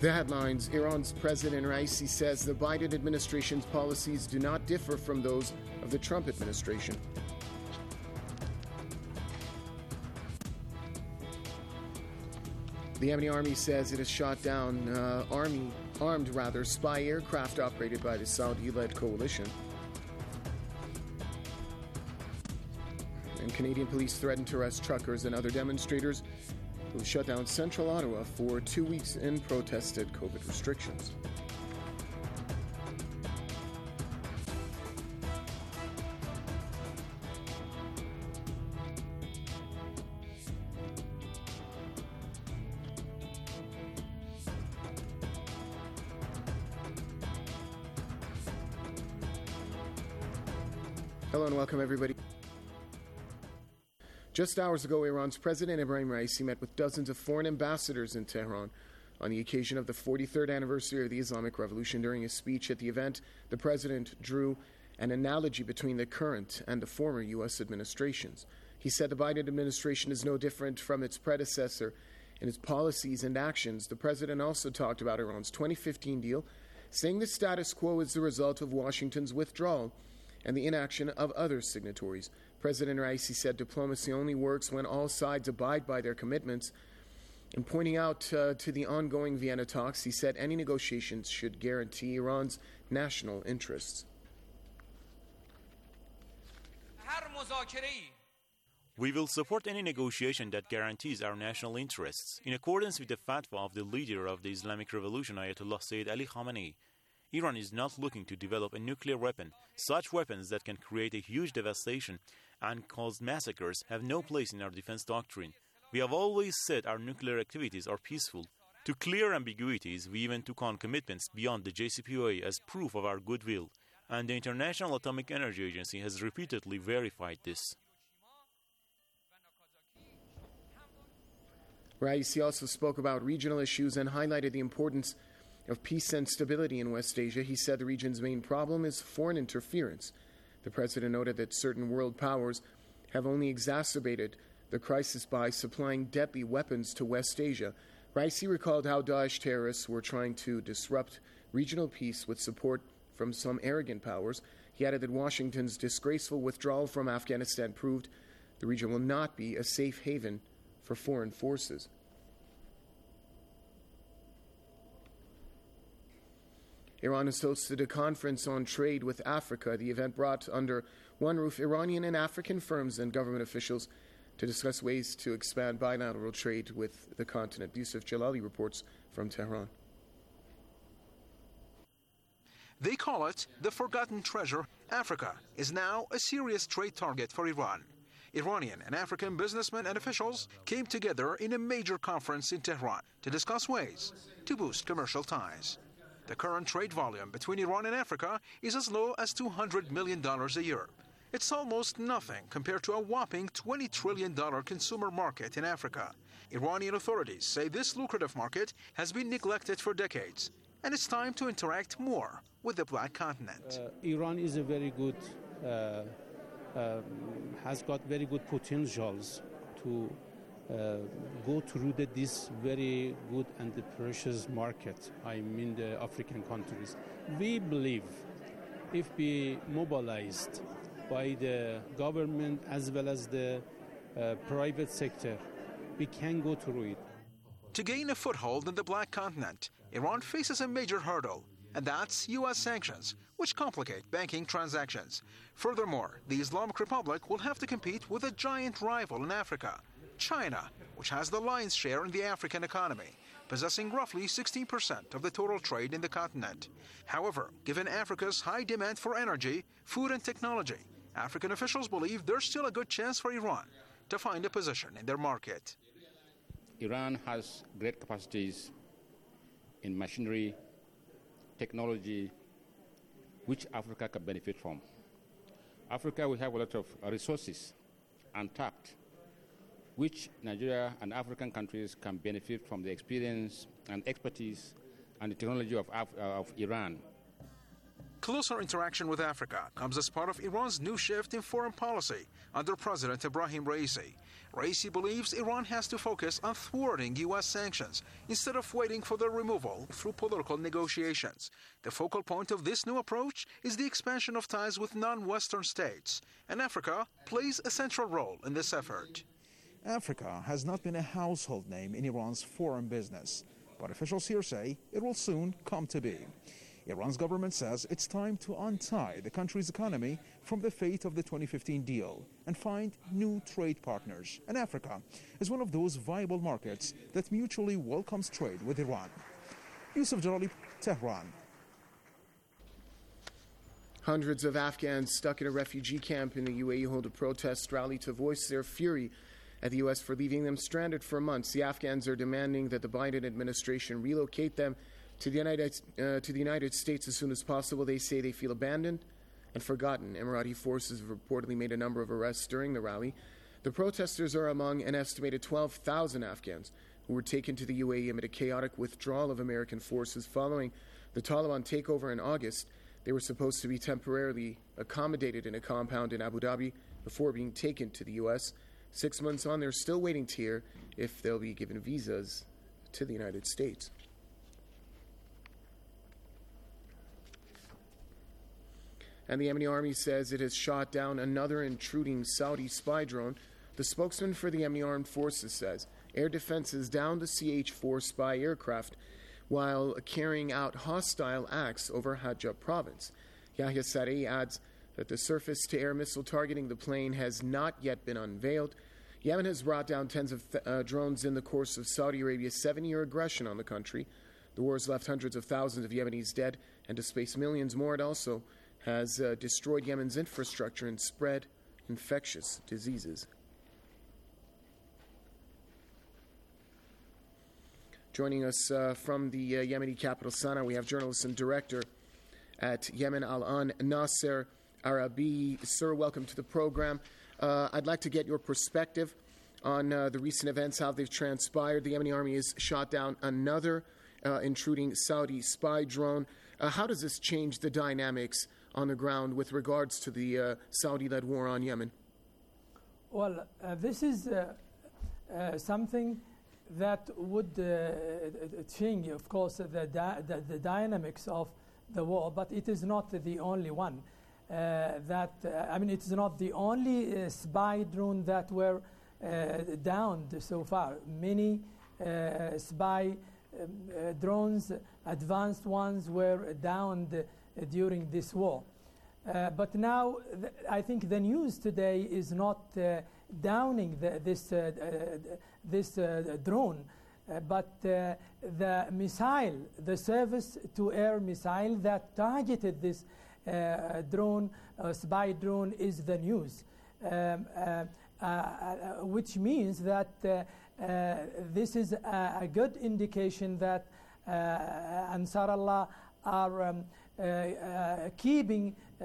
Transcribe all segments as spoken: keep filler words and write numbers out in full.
The headlines: Iran's President Raisi says the Biden administration's policies do not differ from those of the Trump administration. The Yemeni army says it has shot down uh, army, armed rather, spy aircraft operated by the Saudi-led coalition. And Canadian police threaten to arrest truckers and other demonstrators who shut down central Ottawa for two weeks in protested COVID restrictions. Hello and welcome, everybody. Just hours ago, Iran's President Ebrahim Raisi met with dozens of foreign ambassadors in Tehran on the occasion of the forty-third anniversary of the Islamic Revolution. During his speech at the event, the president drew an analogy between the current and the former U S administrations. He said the Biden administration is no different from its predecessor in its policies and actions. The president also talked about Iran's twenty fifteen deal, saying the status quo is the result of Washington's withdrawal and the inaction of other signatories. President Raisi said diplomacy only works when all sides abide by their commitments. In pointing out uh, to the ongoing Vienna talks, he said any negotiations should guarantee Iran's national interests. We will support any negotiation that guarantees our national interests, in accordance with the fatwa of the leader of the Islamic Revolution, Ayatollah Sayyid Ali Khamenei. Iran is not looking to develop a nuclear weapon. Such weapons that can create a huge devastation and cause massacres have no place in our defense doctrine. We have always said our nuclear activities are peaceful. To clear ambiguities, we even took on commitments beyond the J C P O A as proof of our goodwill, and the International Atomic Energy Agency has repeatedly verified this. Raisi also spoke about regional issues and highlighted the importance of peace and stability in West Asia. He said the region's main problem is foreign interference. The president noted that certain world powers have only exacerbated the crisis by supplying deadly weapons to West Asia. Raisi recalled how Daesh terrorists were trying to disrupt regional peace with support from some arrogant powers. He added that Washington's disgraceful withdrawal from Afghanistan proved the region will not be a safe haven for foreign forces. Iran has hosted a conference on trade with Africa. The event brought under one roof Iranian and African firms and government officials to discuss ways to expand bilateral trade with the continent. Yusuf Jalali reports from Tehran. They call it the forgotten treasure. Africa is now a serious trade target for Iran. Iranian and African businessmen and officials came together in a major conference in Tehran to discuss ways to boost commercial ties. The current trade volume between Iran and Africa is as low as two hundred million dollars a year. It's almost nothing compared to a whopping twenty trillion dollars consumer market in Africa. Iranian authorities say this lucrative market has been neglected for decades, and it's time to interact more with the Black Continent. Uh, Iran is a very good, uh, uh, has got very good potentials to Uh, go through the, this very good and the precious market, I mean the African countries. We believe if we mobilized by the government as well as the uh, private sector, we can go through it. To gain a foothold in the Black Continent, Iran faces a major hurdle, and that's U S sanctions, which complicate banking transactions. Furthermore, the Islamic Republic will have to compete with a giant rival in Africa, China, which has the lion's share in the African economy, possessing roughly sixteen percent of the total trade in the continent. However, given Africa's high demand for energy, food and technology, African officials believe there's still a good chance for Iran to find a position in their market. Iran has great capacities in machinery, technology, which Africa can benefit from. Africa will have a lot of resources untapped, which Nigeria and African countries can benefit from the experience and expertise and the technology of, Af- of Iran. Closer interaction with Africa comes as part of Iran's new shift in foreign policy under President Ebrahim Raisi. Raisi believes Iran has to focus on thwarting U S sanctions instead of waiting for their removal through political negotiations. The focal point of this new approach is the expansion of ties with non-Western states, and Africa plays a central role in this effort. Africa has not been a household name in Iran's foreign business, but officials here say it will soon come to be. Iran's government says it's time to untie the country's economy from the fate of the twenty fifteen deal and find new trade partners. And Africa is one of those viable markets that mutually welcomes trade with Iran. Yusuf Jalali, Tehran. Hundreds of Afghans stuck in a refugee camp in the U A E hold a protest rally to voice their fury at the U S for leaving them stranded for months. The Afghans are demanding that the Biden administration relocate them to the United, uh, to the United States as soon as possible. They say they feel abandoned and forgotten. Emirati forces have reportedly made a number of arrests during the rally. The protesters are among an estimated twelve thousand Afghans who were taken to the U A E amid a chaotic withdrawal of American forces following the Taliban takeover in August. They were supposed to be temporarily accommodated in a compound in Abu Dhabi before being taken to the U S. Six months on, they're still waiting to hear if they'll be given visas to the United States. And the Yemeni army says it has shot down another intruding Saudi spy drone. The spokesman for the Yemeni armed forces says air defenses downed the C H four spy aircraft while carrying out hostile acts over Hajab province. Yahya Sarei adds that the surface-to-air missile targeting the plane has not yet been unveiled. Yemen has brought down tens of th- uh, drones in the course of Saudi Arabia's seven-year aggression on the country. The war has left hundreds of thousands of Yemenis dead and displaced millions more. It also has uh, destroyed Yemen's infrastructure and spread infectious diseases. Joining us uh, from the uh, Yemeni capital, Sana'a, we have journalist and director at Yemen Al-An, Nasser Arabi. Sir, welcome to the program. Uh, I'd like to get your perspective on uh, the recent events, how they've transpired. The Yemeni army has shot down another uh, intruding Saudi spy drone. Uh, how does this change the dynamics on the ground with regards to the uh, Saudi-led war on Yemen? Well, uh, this is uh, uh, something that would uh, change, of course, the, di- the, the dynamics of the war, but it is not the only one. Uh, that uh, I mean, it's not the only uh, spy drone that were uh, downed so far. Many uh, spy um, uh, drones, advanced ones, were downed uh, during this war. Uh, but now, th- I think the news today is not uh, downing the, this uh, uh, this uh, drone, uh, but uh, the missile, the surface-to-air missile that targeted this uh, drone, uh, spy drone, is the news, um, uh, uh, uh, which means that uh, uh, this is a, a good indication that uh, Ansar Allah are um, uh, uh, keeping um,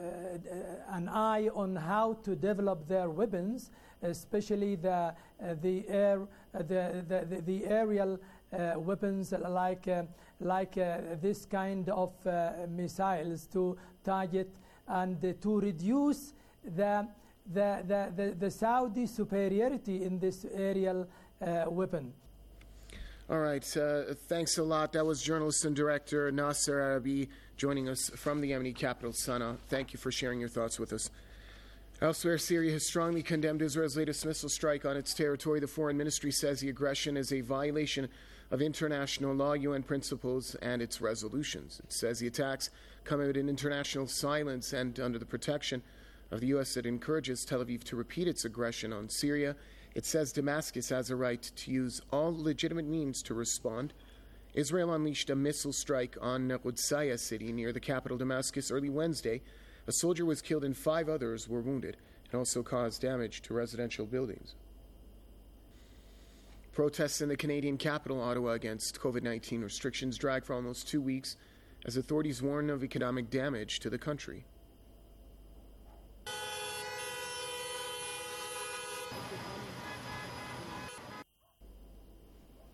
uh, an eye on how to develop their weapons, especially the uh, the air, uh, the, the the aerial uh, weapons like uh, like uh, this kind of uh, missiles to target and uh, to reduce the the, the the the Saudi superiority in this aerial uh, weapon. All right, uh, thanks a lot. That was journalist and director Nasser Arabi joining us from the Yemeni capital, Sana'a. Thank you for sharing your thoughts with us. Elsewhere, Syria has strongly condemned Israel's latest missile strike on its territory. The foreign ministry says the aggression is a violation of international law, U N principles, and its resolutions. It says the attacks come amid an international silence and under the protection of the U S that encourages Tel Aviv to repeat its aggression on Syria. It says Damascus has a right to use all legitimate means to respond. Israel unleashed a missile strike on Qudsaya city near the capital Damascus early Wednesday. A soldier was killed and five others were wounded. It also caused damage to residential buildings. Protests in the Canadian capital, Ottawa, against COVID nineteen restrictions drag for almost two weeks as authorities warn of economic damage to the country.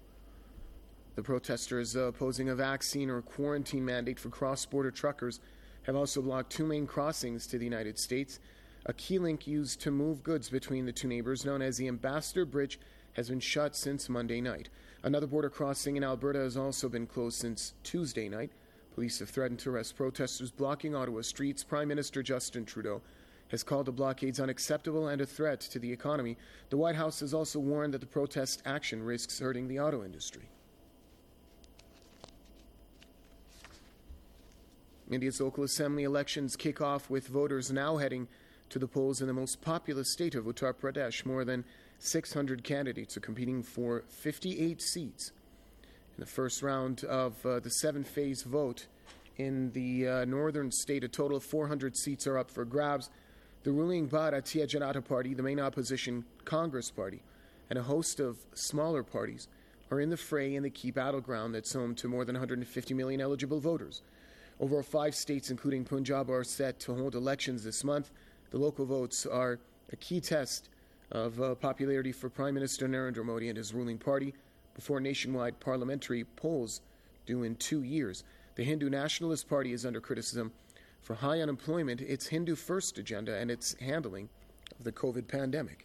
The protesters uh, opposing a vaccine or quarantine mandate for cross-border truckers have also blocked two main crossings to the United States. A key link used to move goods between the two neighbors, known as the Ambassador Bridge, has been shut since Monday night. Another border crossing in Alberta has also been closed since Tuesday night. Police have threatened to arrest protesters blocking Ottawa streets. Prime Minister Justin Trudeau has called the blockades unacceptable and a threat to the economy. The White House has also warned that the protest action risks hurting the auto industry. India's local assembly elections kick off with voters now heading to the polls in the most populous state of Uttar Pradesh. More than six hundred candidates are competing for fifty-eight seats. In the first round of uh, the seven-phase vote in the uh, northern state, a total of four hundred seats are up for grabs. The ruling Bharatiya Janata Party, the main opposition Congress Party, and a host of smaller parties are in the fray in the key battleground that's home to more than one hundred fifty million eligible voters. Over five states, including Punjab, are set to hold elections this month. The local votes are a key test of uh, popularity for Prime Minister Narendra Modi and his ruling party before nationwide parliamentary polls due in two years. The Hindu Nationalist Party is under criticism for high unemployment, its Hindu First agenda, and its handling of the COVID pandemic.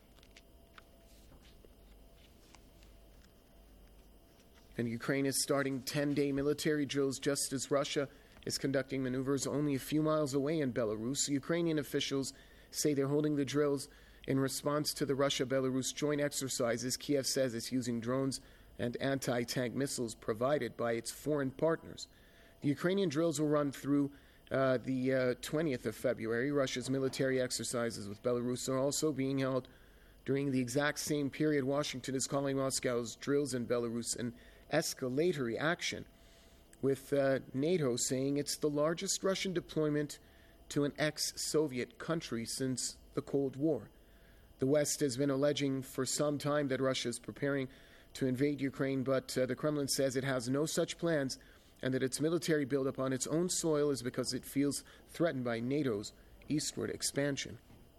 And Ukraine is starting ten-day military drills just as Russia is conducting maneuvers only a few miles away in Belarus. Ukrainian officials say they're holding the drills in response to the Russia-Belarus joint exercises. Kiev says it's using drones and anti-tank missiles provided by its foreign partners. The Ukrainian drills will run through uh, the uh, twentieth of February. Russia's military exercises with Belarus are also being held during the exact same period. Washington is calling Moscow's drills in Belarus an escalatory action, with uh, NATO saying it's the largest Russian deployment to an ex-Soviet country since the Cold War. The West has been alleging for some time that Russia is preparing to invade Ukraine, but uh, the Kremlin says it has no such plans and that its military buildup on its own soil is because it feels threatened by NATO's eastward expansion.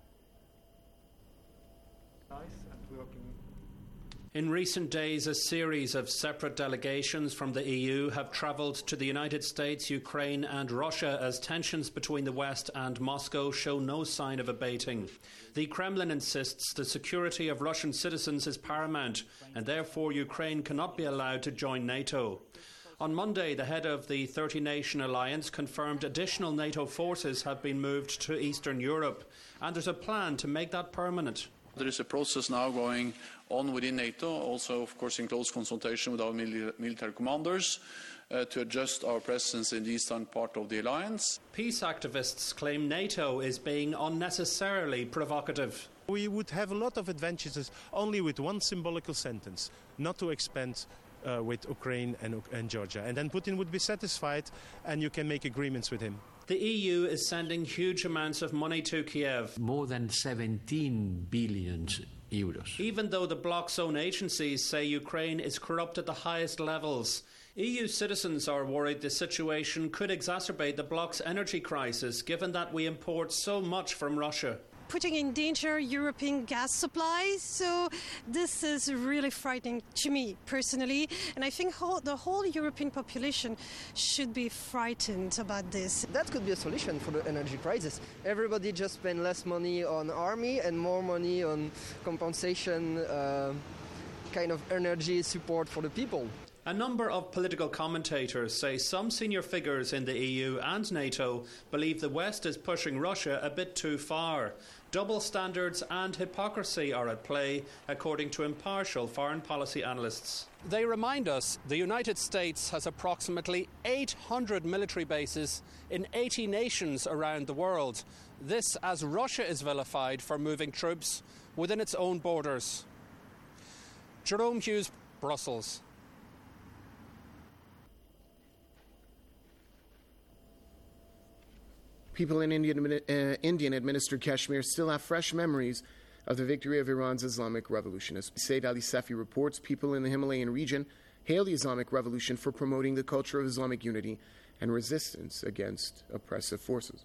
In recent days, a series of separate delegations from the E U have travelled to the United States, Ukraine and Russia as tensions between the West and Moscow show no sign of abating. The Kremlin insists the security of Russian citizens is paramount and therefore Ukraine cannot be allowed to join NATO. On Monday, the head of the thirty-nation alliance confirmed additional NATO forces have been moved to Eastern Europe, and there's a plan to make that permanent. There is a process now going on within NATO, also, of course, in close consultation with our mili- military commanders, uh, to adjust our presence in the eastern part of the alliance. Peace activists claim NATO is being unnecessarily provocative. We would have a lot of advantages only with one symbolical sentence, not to expand uh, with Ukraine and, and Georgia. And then Putin would be satisfied and you can make agreements with him. The E U is sending huge amounts of money to Kiev. More than seventeen billion euros. Even though the bloc's own agencies say Ukraine is corrupt at the highest levels. E U citizens are worried the situation could exacerbate the bloc's energy crisis, given that we import so much from Russia. Putting in danger European gas supplies. So this is really frightening to me personally, and I think whole, the whole European population should be frightened about this. That could be a solution for the energy crisis. Everybody just spend less money on army and more money on compensation, uh, kind of energy support for the people. A number of political commentators say some senior figures in the E U and NATO believe the West is pushing Russia a bit too far. Double standards and hypocrisy are at play, according to impartial foreign policy analysts. They remind us the United States has approximately eight hundred military bases in eighty nations around the world. This as Russia is vilified for moving troops within its own borders. Jerome Hughes, Brussels. People in Indian, uh, Indian-administered Kashmir still have fresh memories of the victory of Iran's Islamic Revolution. As Said Ali Safi reports, people in the Himalayan region hail the Islamic Revolution for promoting the culture of Islamic unity and resistance against oppressive forces.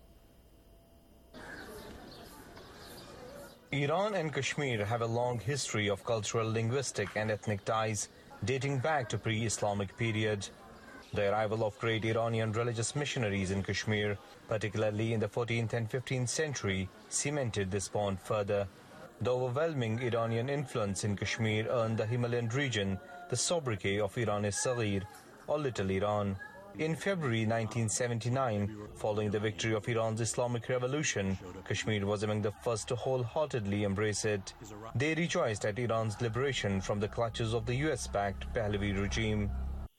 Iran and Kashmir have a long history of cultural, linguistic and ethnic ties dating back to pre-Islamic period. The arrival of great Iranian religious missionaries in Kashmir, particularly in the fourteenth and fifteenth century, cemented this bond further. The overwhelming Iranian influence in Kashmir earned the Himalayan region the sobriquet of Iran-e-Saghir, or Little Iran. In February nineteen seventy-nine, following the victory of Iran's Islamic Revolution, Kashmir was among the first to wholeheartedly embrace it. They rejoiced at Iran's liberation from the clutches of the U S-backed Pahlavi regime.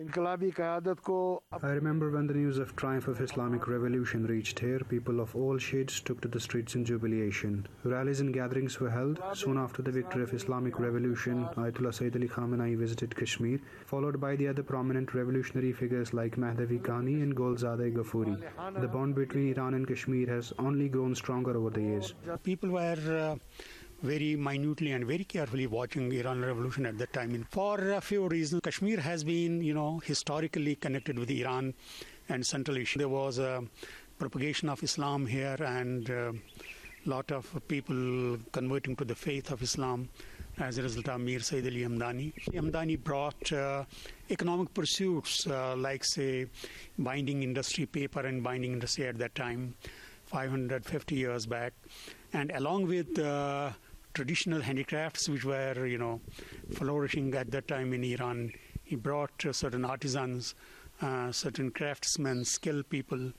I remember when the news of triumph of Islamic Revolution reached here, people of all shades took to the streets in jubilation. Rallies and gatherings were held. Soon after the victory of Islamic Revolution, Ayatollah Sayyid Ali Khamenei visited Kashmir, followed by the other prominent revolutionary figures like Mahdavi Ghani and Golzadeh Ghafoori. The bond between Iran and Kashmir has only grown stronger over the years. People were... Uh very minutely and very carefully watching Iran Revolution at that time. For a few reasons, Kashmir has been, you know, historically connected with Iran and Central Asia. There was a propagation of Islam here and a lot of people converting to the faith of Islam as a result of Mir Sayyid Ali Hamdani. Hamdani brought uh, economic pursuits uh, like, say, binding industry, paper and binding industry at that time, five hundred fifty years back. And along with uh, traditional handicrafts which were, you know, flourishing at that time in Iran, he brought uh, certain artisans, uh, certain craftsmen, skilled people,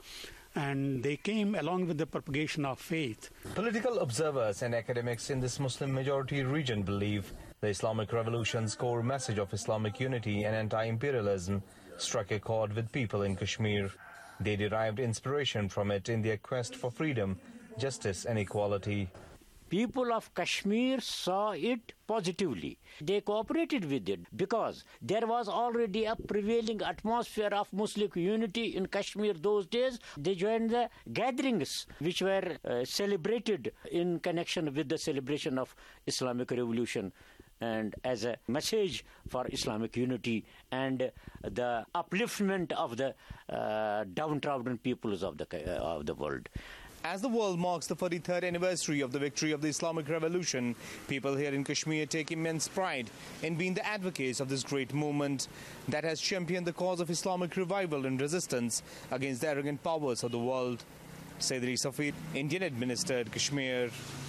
and they came along with the propagation of faith. Political observers and academics in this Muslim-majority region believe the Islamic Revolution's core message of Islamic unity and anti-imperialism struck a chord with people in Kashmir. They derived inspiration from it in their quest for freedom, justice and equality. People of Kashmir saw it positively. They cooperated with it because there was already a prevailing atmosphere of Muslim unity in Kashmir those days. They joined the gatherings which were uh, celebrated in connection with the celebration of Islamic Revolution and as a message for Islamic unity and the upliftment of the uh, downtrodden peoples of the, uh, of the world. As the world marks the forty-third anniversary of the victory of the Islamic Revolution, people here in Kashmir take immense pride in being the advocates of this great movement that has championed the cause of Islamic revival and resistance against the arrogant powers of the world. Saidri Safir, Indian-administered Kashmir.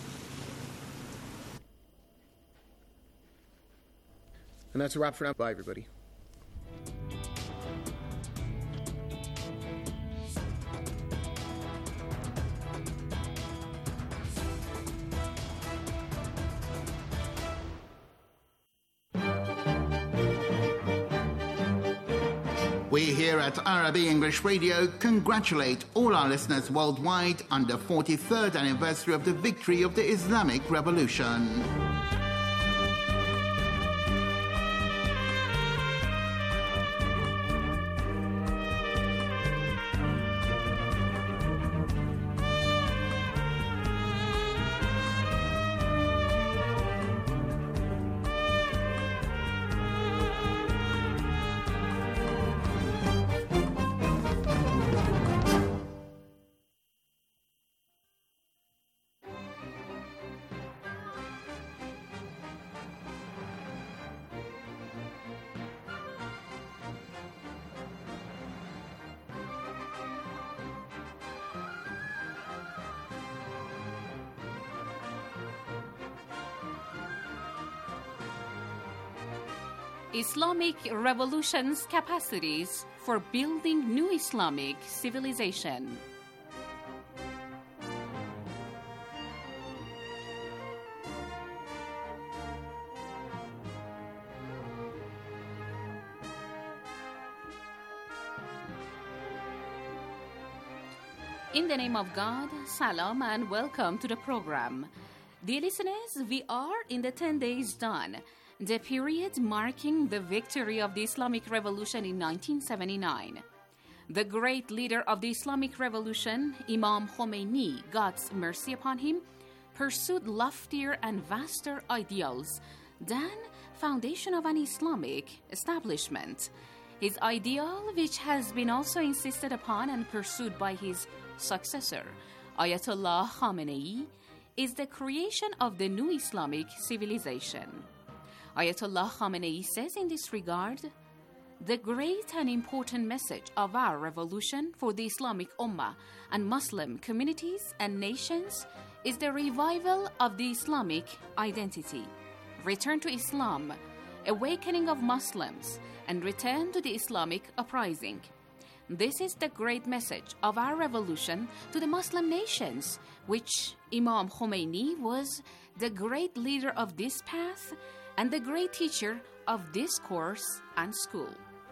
And that's a wrap for now. Bye, everybody. We here at R B English Radio congratulate all our listeners worldwide on the forty-third anniversary of the victory of the Islamic Revolution. Islamic Revolution's capacities for building new Islamic civilization. In the name of God, salam and welcome to the program. Dear listeners, we are in the ten days done, the period marking the victory of the Islamic Revolution in nineteen seventy-nine. The great leader of the Islamic Revolution, Imam Khomeini, God's mercy upon him, pursued loftier and vaster ideals than foundation of an Islamic establishment. His ideal, which has been also insisted upon and pursued by his successor, Ayatollah Khamenei, is the creation of the new Islamic civilization. Ayatollah Khamenei says in this regard, The great and important message of our revolution for the Islamic Ummah and Muslim communities and nations is the revival of the Islamic identity, return to Islam, awakening of Muslims, and return to the Islamic uprising. This is the great message of our revolution to the Muslim nations, which Imam Khomeini was the great leader of this path and the great teacher of this course and school.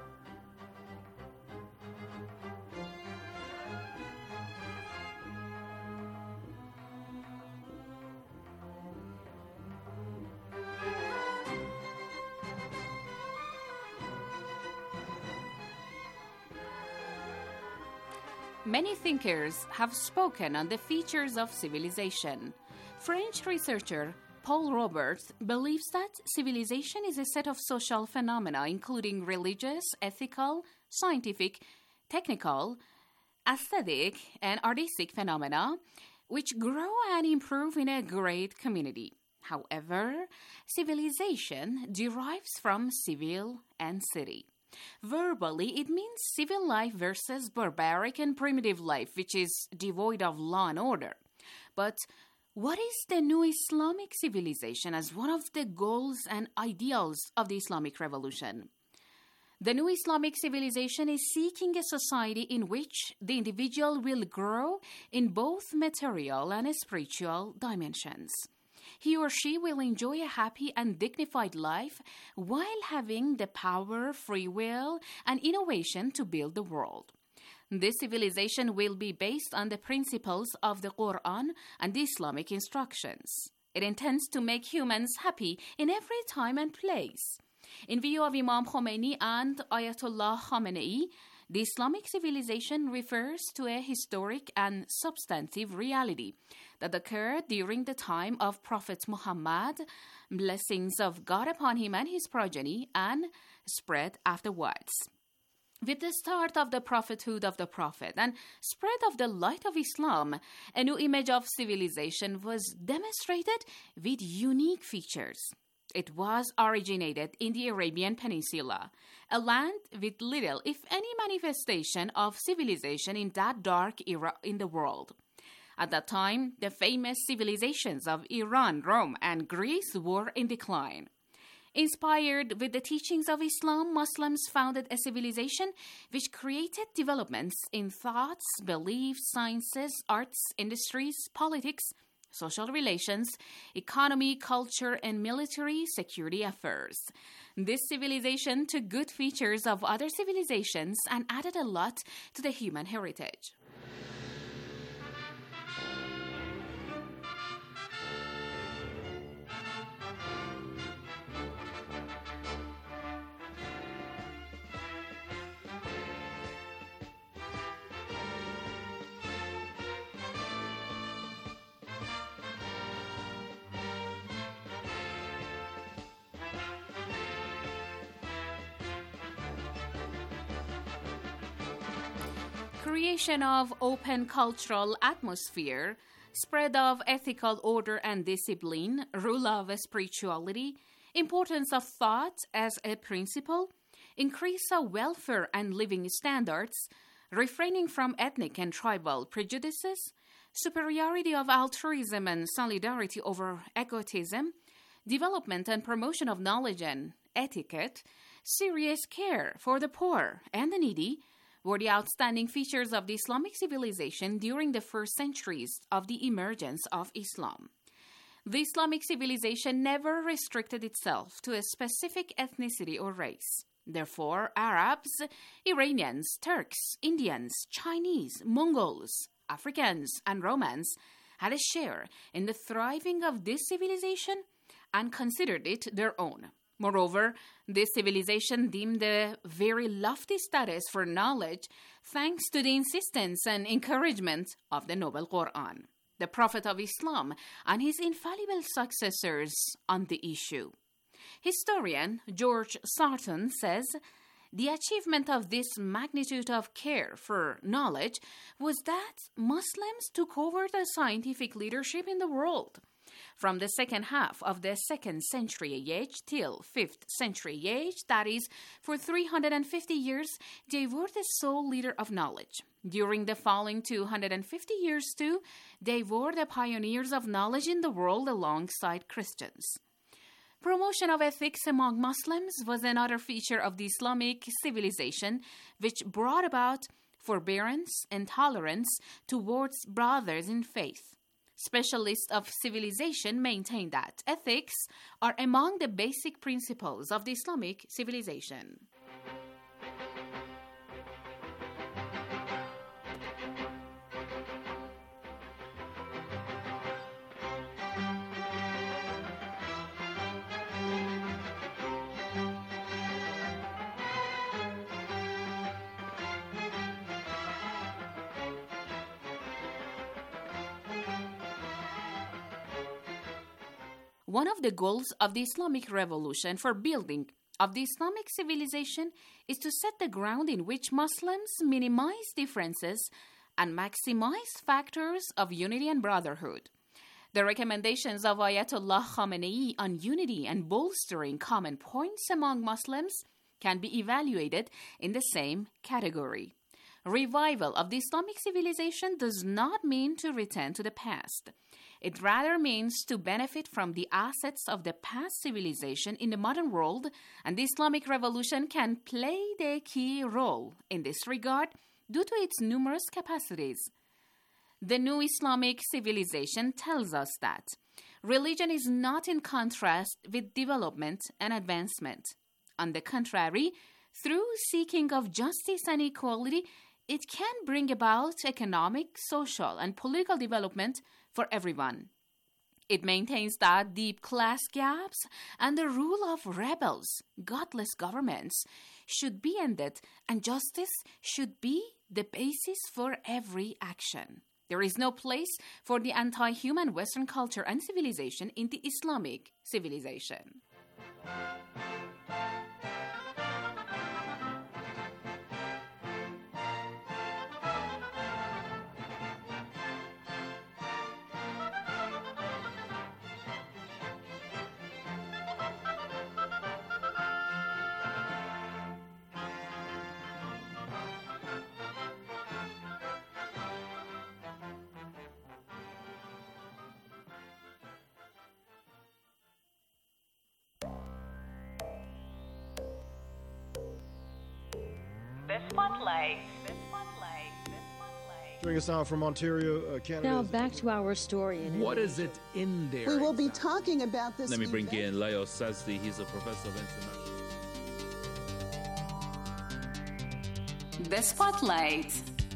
Many thinkers have spoken on the features of civilization. French researcher Paul Roberts believes that civilization is a set of social phenomena including religious, ethical, scientific, technical, aesthetic, and artistic phenomena which grow and improve in a great community. However, civilization derives from civil and city. Verbally, it means civil life versus barbaric and primitive life, which is devoid of law and order. But what is the new Islamic civilization as one of the goals and ideals of the Islamic revolution? The new Islamic civilization is seeking a society in which the individual will grow in both material and spiritual dimensions. He or she will enjoy a happy and dignified life while having the power, free will, and innovation to build the world. This civilization will be based on the principles of the Quran and the Islamic instructions. It intends to make humans happy in every time and place. In view of Imam Khomeini and Ayatollah Khamenei, the Islamic civilization refers to a historic and substantive reality that occurred during the time of Prophet Muhammad, blessings of God upon him and his progeny, and spread afterwards. With the start of the prophethood of the Prophet and spread of the light of Islam, a new image of civilization was demonstrated with unique features. It was originated in the Arabian Peninsula, a land with little, if any, manifestation of civilization in that dark era in the world. At that time, the famous civilizations of Iran, Rome, and Greece were in decline. Inspired with the teachings of Islam, Muslims founded a civilization which created developments in thoughts, beliefs, sciences, arts, industries, politics, social relations, economy, culture, and military security affairs. This civilization took good features of other civilizations and added a lot to the human heritage. Creation of open cultural atmosphere, spread of ethical order and discipline, rule of spirituality, importance of thought as a principle, increase of welfare and living standards, refraining from ethnic and tribal prejudices, superiority of altruism and solidarity over egotism, development and promotion of knowledge and etiquette, serious care for the poor and the needy, were the outstanding features of the Islamic civilization during the first centuries of the emergence of Islam. The Islamic civilization never restricted itself to a specific ethnicity or race. Therefore, Arabs, Iranians, Turks, Indians, Chinese, Mongols, Africans, and Romans had a share in the thriving of this civilization and considered it their own. Moreover, this civilization deemed a very lofty status for knowledge thanks to the insistence and encouragement of the Noble Quran, the Prophet of Islam, and his infallible successors on the issue. Historian George Sarton says, the achievement of this magnitude of care for knowledge was that Muslims took over the scientific leadership in the world. From the second half of the second century A H till fifth century A H, that is, for three hundred fifty years, they were the sole leader of knowledge. During the following two hundred fifty years, too, they were the pioneers of knowledge in the world alongside Christians. Promotion of ethics among Muslims was another feature of the Islamic civilization, which brought about forbearance and tolerance towards brothers in faith. Specialists of civilization maintain that ethics are among the basic principles of the Islamic civilization. One of the goals of the Islamic Revolution for building of the Islamic civilization is to set the ground in which Muslims minimize differences and maximize factors of unity and brotherhood. The recommendations of Ayatollah Khamenei on unity and bolstering common points among Muslims can be evaluated in the same category. Revival of the Islamic civilization does not mean to return to the past. It rather means to benefit from the assets of the past civilization in the modern world, and the Islamic Revolution can play the key role in this regard due to its numerous capacities. The new Islamic civilization tells us that religion is not in contrast with development and advancement. On the contrary, through seeking of justice and equality, it can bring about economic, social, and political development for everyone. It maintains that deep class gaps and the rule of rebels, godless governments, should be ended, and justice should be the basis for every action. There is no place for the anti-human Western culture and civilization in the Islamic civilization. The Spotlight. The Spotlight. The Spotlight. Joining us now from Ontario, uh, Canada. Now back to our story. In what is it in there? We will be talking about this. Let me bring event. in Leo Sazdi. He's a professor of international. The Spotlight.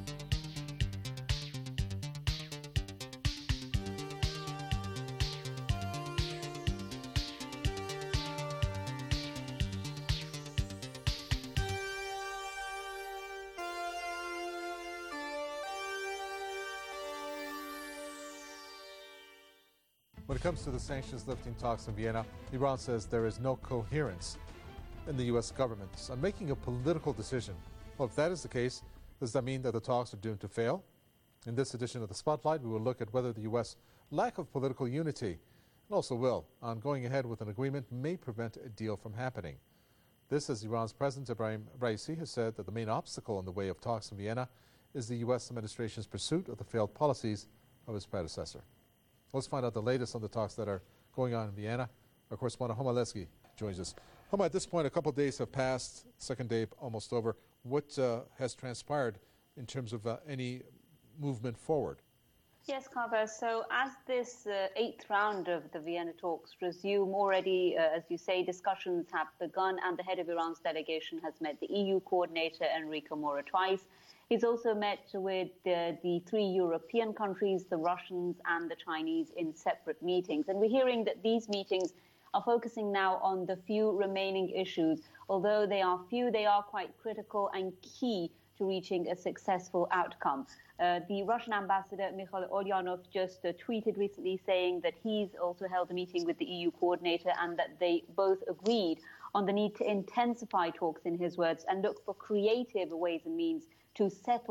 When it comes to the sanctions lifting talks in Vienna, Iran says there is no coherence in the U S government on making a political decision. Well, if that is the case, does that mean that the talks are doomed to fail? In this edition of The Spotlight, we will look at whether the U S lack of political unity, and also will, on going ahead with an agreement, may prevent a deal from happening. This, as Iran's President Ebrahim Raisi has said that the main obstacle in the way of talks in Vienna is the U S administration's pursuit of the failed policies of his predecessor. Let's find out the latest on the talks that are going on in Vienna. Our correspondent Homa Lesky joins us. Homa, at this point, a couple of days have passed, second day almost over. What uh, has transpired in terms of uh, any movement forward? Yes, Kaveh. So as this uh, eighth round of the Vienna talks resume, already, uh, as you say, discussions have begun, and the head of Iran's delegation has met the E U coordinator, Enrico Mora, twice. He's also met with uh, the three European countries, the Russians and the Chinese, in separate meetings. And we're hearing that these meetings are focusing now on the few remaining issues. Although they are few, they are quite critical and key to reaching a successful outcome. Uh, the Russian ambassador, Mikhail Ulyanov, just uh, tweeted recently saying that he's also held a meeting with the E U coordinator and that they both agreed on the need to intensify talks, in his words, and look for creative ways and means to settle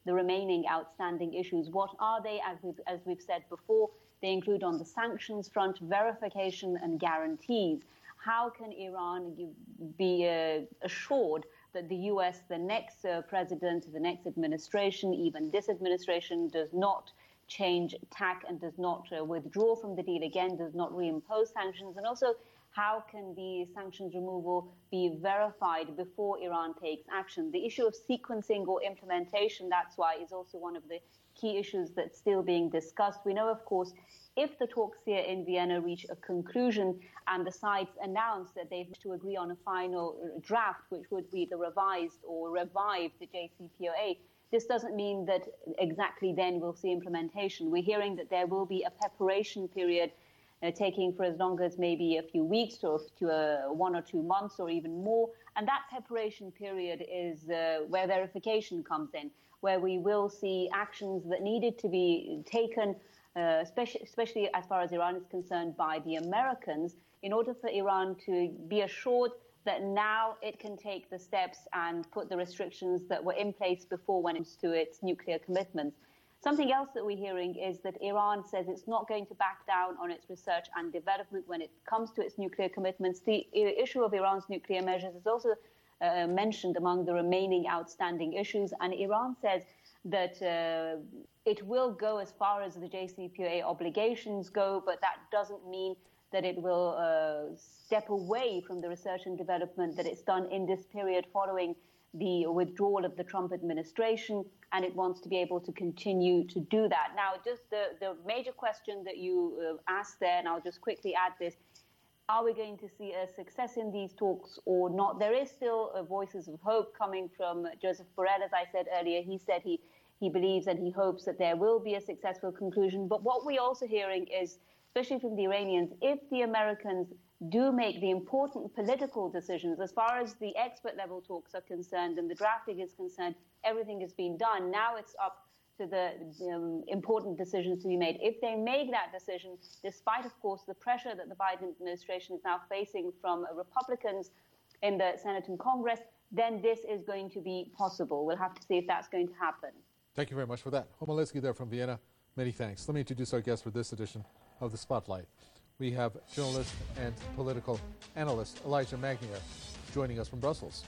the remaining outstanding issues. What are they? As we've, as we've said before, they include on the sanctions front, verification and guarantees. How can Iran be uh, assured that the U S, the next uh, president, the next administration, even this administration, does not change tack and does not uh, withdraw from the deal again, does not reimpose sanctions? And also, how can the sanctions removal be verified before Iran takes action? The issue of sequencing or implementation, that's why, is also one of the key issues that's still being discussed. We know, of course, if the talks here in Vienna reach a conclusion and the sides announce that they've to agree on a final draft, which would be the revised or revived J C P O A, this doesn't mean that exactly then we'll see implementation. We're hearing that there will be a preparation period uh, taking for as long as maybe a few weeks or to uh, one or two months or even more. And that preparation period is uh, where verification comes in, where we will see actions that needed to be taken, uh, especially, especially as far as Iran is concerned, by the Americans, in order for Iran to be assured that now it can take the steps and put the restrictions that were in place before when it comes to its nuclear commitments. Something else that we're hearing is that Iran says it's not going to back down on its research and development when it comes to its nuclear commitments. The issue of Iran's nuclear measures is also uh, mentioned among the remaining outstanding issues, and Iran says that uh, it will go as far as the J C P O A obligations go, but that doesn't mean that it will uh, step away from the research and development that it's done in this period following the withdrawal of the Trump administration, and it wants to be able to continue to do that. Now, just the, the major question that you uh, asked there, and I'll just quickly add this, are we going to see a success in these talks or not? There is still uh, voices of hope coming from Joseph Borrell, as I said earlier. He said he, he believes and he hopes that there will be a successful conclusion. But what we're also hearing is, especially from the Iranians, if the Americans do make the important political decisions, as far as the expert-level talks are concerned and the drafting is concerned, everything has been done. Now it's up to the um, important decisions to be made. If they make that decision, despite, of course, the pressure that the Biden administration is now facing from Republicans in the Senate and Congress, then this is going to be possible. We'll have to see if that's going to happen. Thank you very much for that. Homoletsky there from Vienna. Many thanks. Let me introduce our guest for this edition of The Spotlight. We have journalist and political analyst Elijah Magnier joining us from Brussels.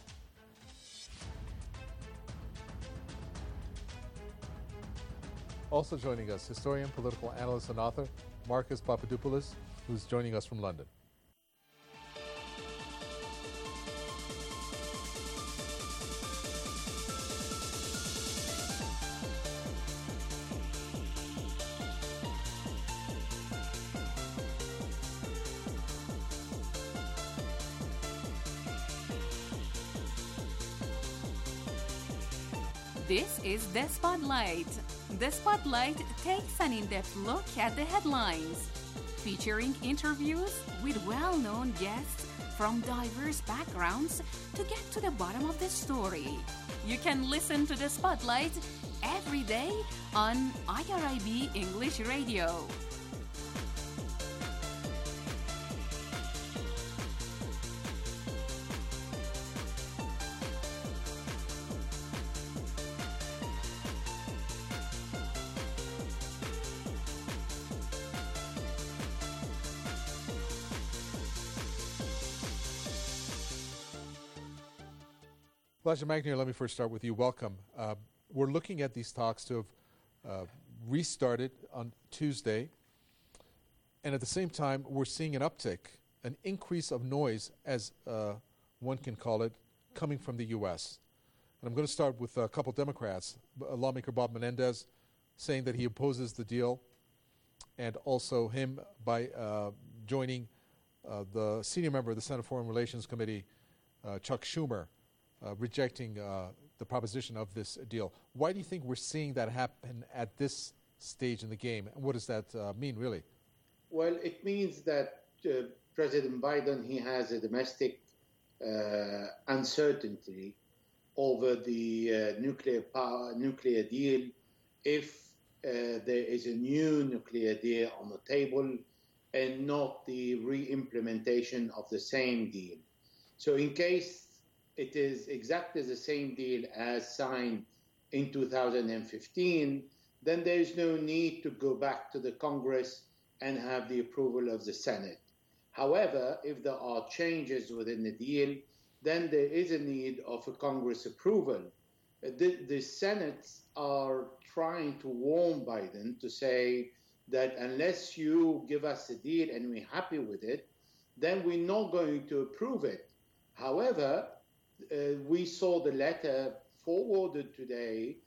Also joining us, historian, political analyst, and author Marcus Papadopoulos, who's joining us from London. This is The Spotlight. The Spotlight takes an in-depth look at the headlines, featuring interviews with well-known guests from diverse backgrounds to get to the bottom of the story. You can listen to The Spotlight every day on I R I B English Radio. Elijah Magnier, let me first start with you. Welcome. Uh, we're looking at these talks to have uh, restarted on Tuesday, and at the same time, we're seeing an uptick, an increase of noise, as uh, one can call it, coming from the U S. And I'm going to start with a couple Democrats. Uh, lawmaker Bob Menendez saying that he opposes the deal, and also him by uh, joining uh, the senior member of the Senate Foreign Relations Committee, uh, Chuck Schumer, Uh, rejecting uh, the proposition of this deal. Why do you think we're seeing that happen at this stage in the game? And what does that uh, mean, really? Well, it means that uh, President Biden, he has a domestic uh, uncertainty over the uh, nuclear power, nuclear deal. If uh, there is a new nuclear deal on the table and not the re-implementation of the same deal. So in case it is exactly the same deal as signed in two thousand fifteen, then there is no need to go back to the Congress and have the approval of the Senate. However, if there are changes within the deal, then there is a need of a Congress approval. The, the Senates are trying to warn Biden to say that unless you give us a deal and we're happy with it, then we're not going to approve it. However, uh, we saw the letter forwarded today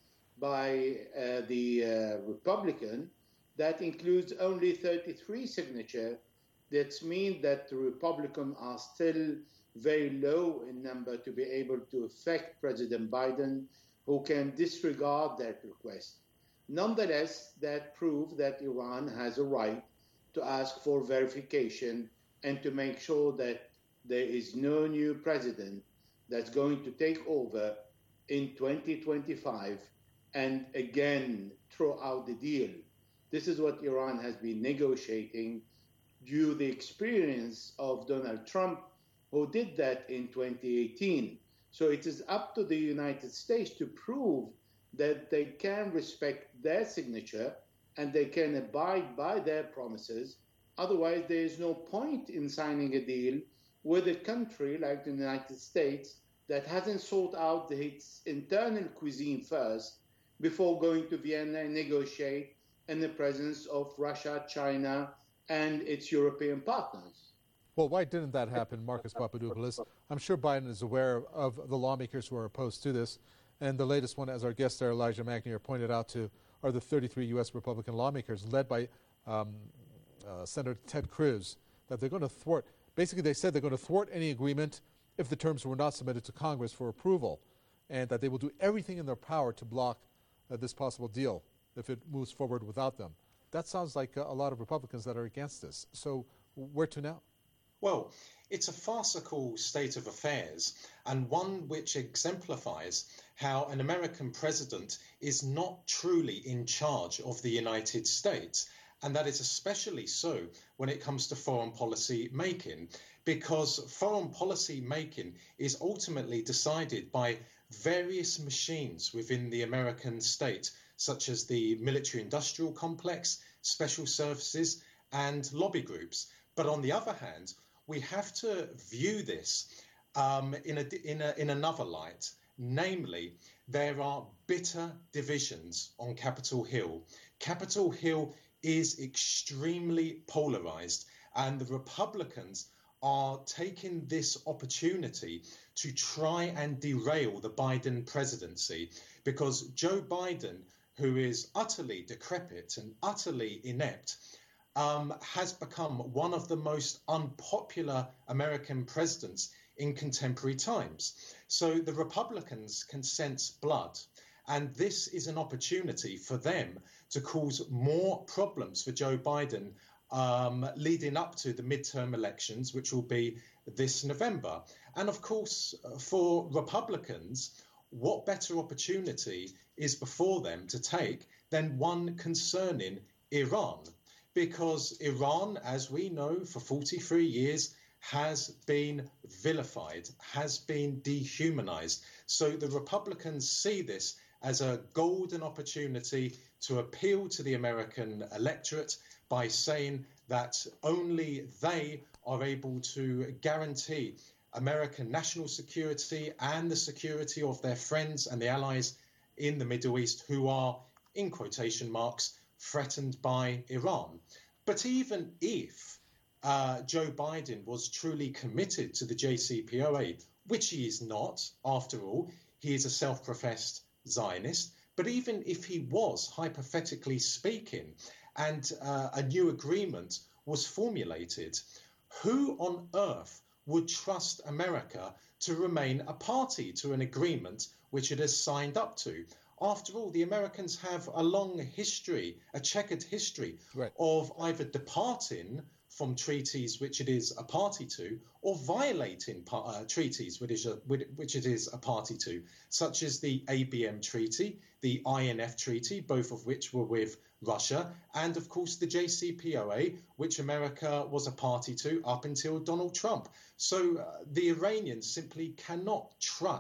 by uh, the uh, Republican that includes only thirty-three signatures. That means that the Republicans are still very low in number to be able to affect President Biden, who can disregard that request. Nonetheless, that proves that Iran has a right to ask for verification and to make sure that there is no new president that's going to take over in twenty twenty-five and again throw out the deal. This is what Iran has been negotiating due to the experience of Donald Trump, who did that in twenty eighteen. So it is up to the United States to prove that they can respect their signature and they can abide by their promises. Otherwise, there is no point in signing a deal with a country like the United States that hasn't sought out its internal cuisine first before going to Vienna and negotiate in the presence of Russia, China, and its European partners. Well, why didn't that happen, Marcus Papadopoulos? I'm sure Biden is aware of the lawmakers who are opposed to this. And the latest one, as our guest there, Elijah McNear, pointed out to, are the thirty-three U S Republican lawmakers led by um, uh, Senator Ted Cruz, that they're going to thwart. Basically, they said they're going to thwart any agreement if the terms were not submitted to Congress for approval, and that they will do everything in their power to block uh, this possible deal if it moves forward without them. That sounds like uh, a lot of Republicans that are against this. So where to now? Well, it's a farcical state of affairs, and one which exemplifies how an American president is not truly in charge of the United States. And that is especially so when it comes to foreign policy making, because foreign policy making is ultimately decided by various machines within the American state, such as the military-industrial complex, special services, and lobby groups. But on the other hand, we have to view this um, in, a, in, a, in another light. Namely, there are bitter divisions on Capitol Hill. Capitol Hill is extremely polarized, and the Republicans are taking this opportunity to try and derail the Biden presidency, because Joe Biden, who is utterly decrepit and utterly inept, um, has become one of the most unpopular American presidents in contemporary times. So the Republicans can sense blood, and this is an opportunity for them to cause more problems for Joe Biden um, leading up to the midterm elections, which will be this November. And of course, for Republicans, what better opportunity is before them to take than one concerning Iran? Because Iran, as we know, for forty-three years, has been vilified, has been dehumanized. So the Republicans see this as a golden opportunity to appeal to the American electorate by saying that only they are able to guarantee American national security and the security of their friends and the allies in the Middle East who are, in quotation marks, threatened by Iran. But even if uh, Joe Biden was truly committed to the J C P O A, which he is not, after all, he is a self-professed Zionist, but even if he was, hypothetically speaking, and uh, a new agreement was formulated, who on earth would trust America to remain a party to an agreement which it has signed up to? After all, the Americans have a long history, a checkered history, right, of either departing from treaties which it is a party to, or violating uh, treaties which, is a, which it is a party to, such as the A B M Treaty, the I N F Treaty, both of which were with Russia, and of course the J C P O A, which America was a party to up until Donald Trump. So uh, the Iranians simply cannot trust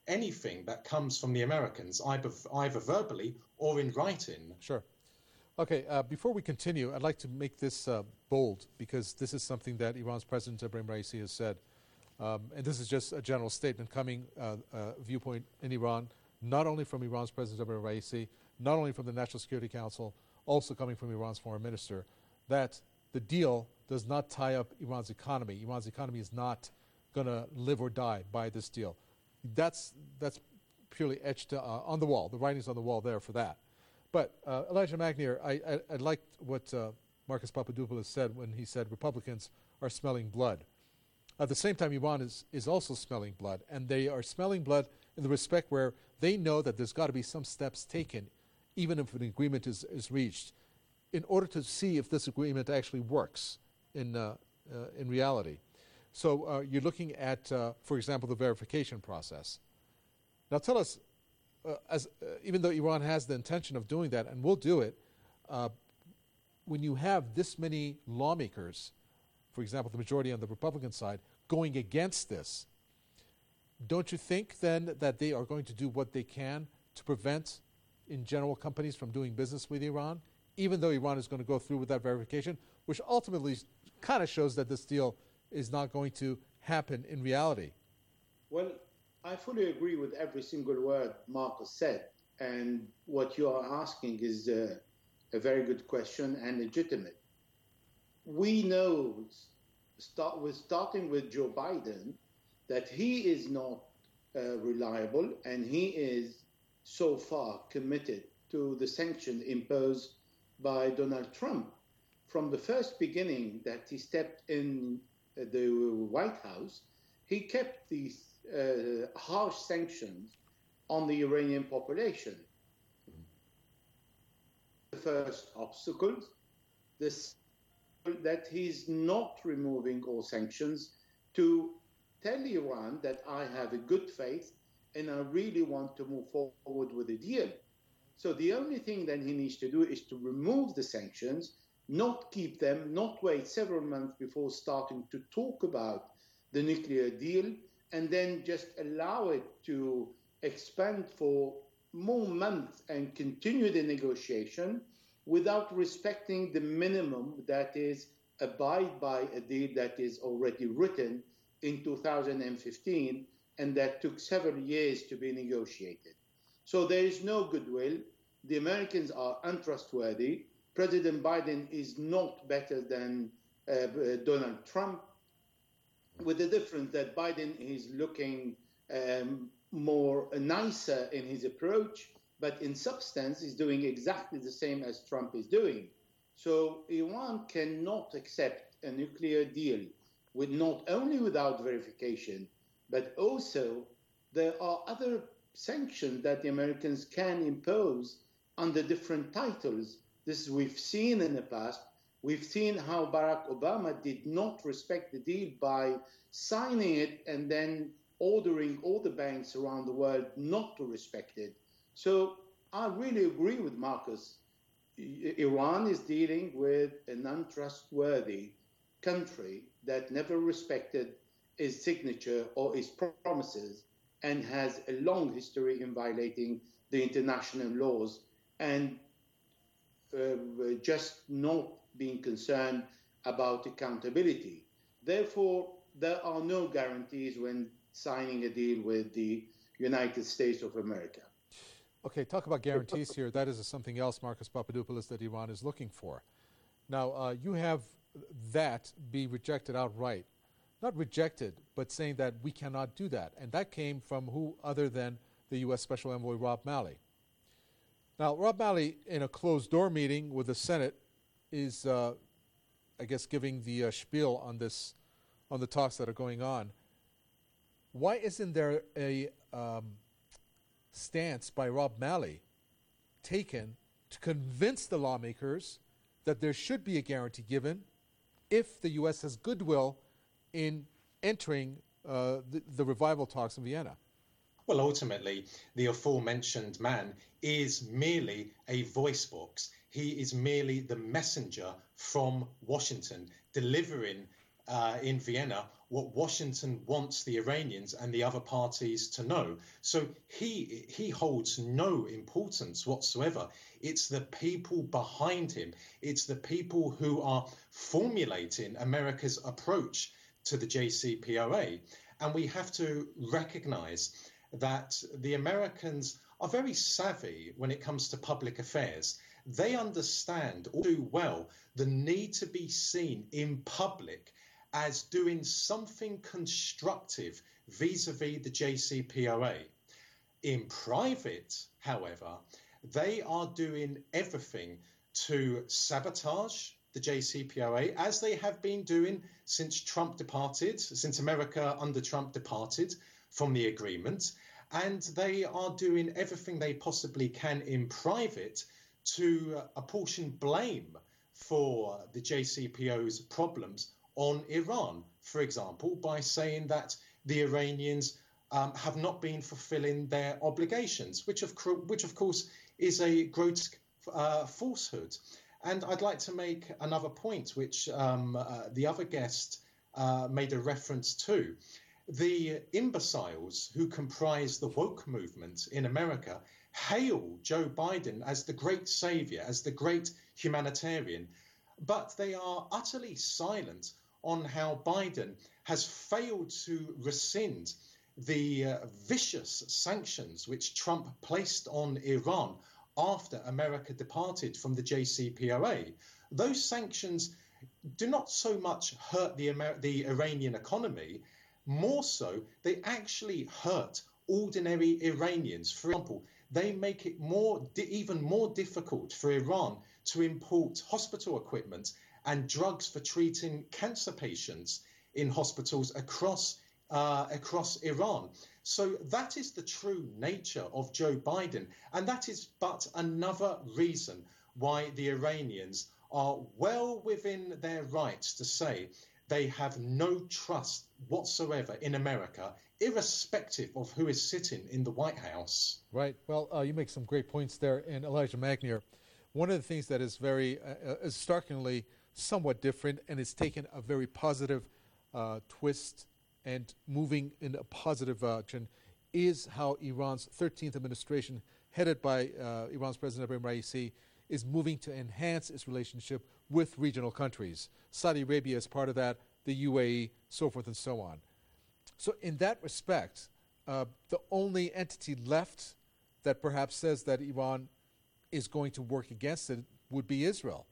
anything that comes from the Americans, either, either verbally or in writing. Sure. Okay, uh, before we continue, I'd like to make this uh, bold, because this is something that Iran's President Ebrahim Raisi has said. Um, and this is just a general statement coming, uh, uh, viewpoint in Iran, not only from Iran's President Ebrahim Raisi, not only from the National Security Council, also coming from Iran's foreign minister, that the deal does not tie up Iran's economy. Iran's economy is not going to live or die by this deal. That's, that's purely etched uh, on the wall. The writing's on the wall there for that. But uh, Elijah Magnier, I, I, I liked what uh, Marcus Papadopoulos said when he said Republicans are smelling blood. At the same time, Iran is, is also smelling blood, and they are smelling blood in the respect where they know that there's got to be some steps taken, even if an agreement is, is reached, in order to see if this agreement actually works in, uh, uh, in reality. So uh, you're looking at, uh, for example, the verification process. Now tell us, uh, as, uh, even though Iran has the intention of doing that, and will do it, uh, when you have this many lawmakers, for example, the majority on the Republican side, going against this, don't you think then that they are going to do what they can to prevent, in general, companies from doing business with Iran, even though Iran is going to go through with that verification, which ultimately kind of shows that this deal is not going to happen in reality? Well, I fully agree with every single word Marcus said, and what you are asking is uh, a very good question and legitimate. We know, start with starting with Joe Biden, that he is not uh, reliable, and he is so far committed to the sanctions imposed by Donald Trump. From the first beginning that he stepped in the White House, he kept these uh, harsh sanctions on the Iranian population. The first obstacles, this that he's not removing all sanctions, to tell Iran that I have a good faith and I really want to move forward with a deal. So the only thing that he needs to do is to remove the sanctions, not keep them, not wait several months before starting to talk about the nuclear deal, and then just allow it to expand for more months and continue the negotiation without respecting the minimum, that is, abide by a deal that is already written in two thousand fifteen and that took several years to be negotiated. So there is no goodwill. The Americans are untrustworthy. President Biden is not better than uh, Donald Trump, with the difference that Biden is looking um, more uh, nicer in his approach, but in substance is doing exactly the same as Trump is doing. So Iran cannot accept a nuclear deal with not only without verification, but also there are other sanctions that the Americans can impose under different titles. This we've seen in the past. We've seen how Barack Obama did not respect the deal by signing it and then ordering all the banks around the world not to respect it. So I really agree with Marcus. Iran is dealing with an untrustworthy country that never respected its signature or its promises and has a long history in violating the international laws and uh, just not being concerned about accountability. Therefore, there are no guarantees when signing a deal with the United States of America. Okay, talk about guarantees here. That is something else, Marcus Papadopoulos, that Iran is looking for. Now, uh, you have that be rejected outright. Not rejected, but saying that we cannot do that. And that came from who other than the U S Special Envoy Rob Malley. Now, Rob Malley, in a closed-door meeting with the Senate, is, uh, I guess, giving the uh, spiel on this, on the talks that are going on. Why isn't there a um, stance by Rob Malley taken to convince the lawmakers that there should be a guarantee given if the U S has goodwill in entering uh, the, the revival talks in Vienna? Well, ultimately, the aforementioned man is merely a voice box. He is merely the messenger from Washington, delivering uh, in Vienna what Washington wants the Iranians and the other parties to know. So he he holds no importance whatsoever. It's the people behind him. It's the people who are formulating America's approach to the J C P O A. And we have to recognize that the Americans are very savvy when it comes to public affairs. They understand all too well the need to be seen in public as doing something constructive vis-a-vis the J C P O A. In private, however, they are doing everything to sabotage the J C P O A, as they have been doing since Trump departed, since America under Trump departed from the agreement. And they are doing everything they possibly can in private to apportion blame for the J C P O's problems on Iran, for example, by saying that the Iranians um, have not been fulfilling their obligations, which of, which of course is a grotesque uh, falsehood. And I'd like to make another point, which um, uh, the other guest uh, made a reference to. The imbeciles who comprise the woke movement in America hail Joe Biden as the great savior, as the great humanitarian, but they are utterly silent on how Biden has failed to rescind the uh, vicious sanctions which Trump placed on Iran after America departed from the J C P O A. Those sanctions do not so much hurt the, Amer- the Iranian economy, more so they actually hurt ordinary Iranians. For example, they make it more di- even more difficult for Iran to import hospital equipment and drugs for treating cancer patients in hospitals across uh, across Iran. So that is the true nature of Joe Biden, and that is but another reason why the Iranians are well within their rights to say they have no trust whatsoever in America, irrespective of who is sitting in the White House. Right. Well, uh, you make some great points there. And Elijah Magnier, one of the things that is very, uh, is starkly somewhat different, and it's taken a very positive uh, twist and moving in a positive direction, is how Iran's thirteenth administration, headed by uh, Iran's President Ebrahim Raisi, is moving to enhance its relationship with regional countries. Saudi Arabia is part of that, the U A E, so forth and so on. So in that respect, uh, the only entity left that perhaps says that Iran is going to work against it would be Israel.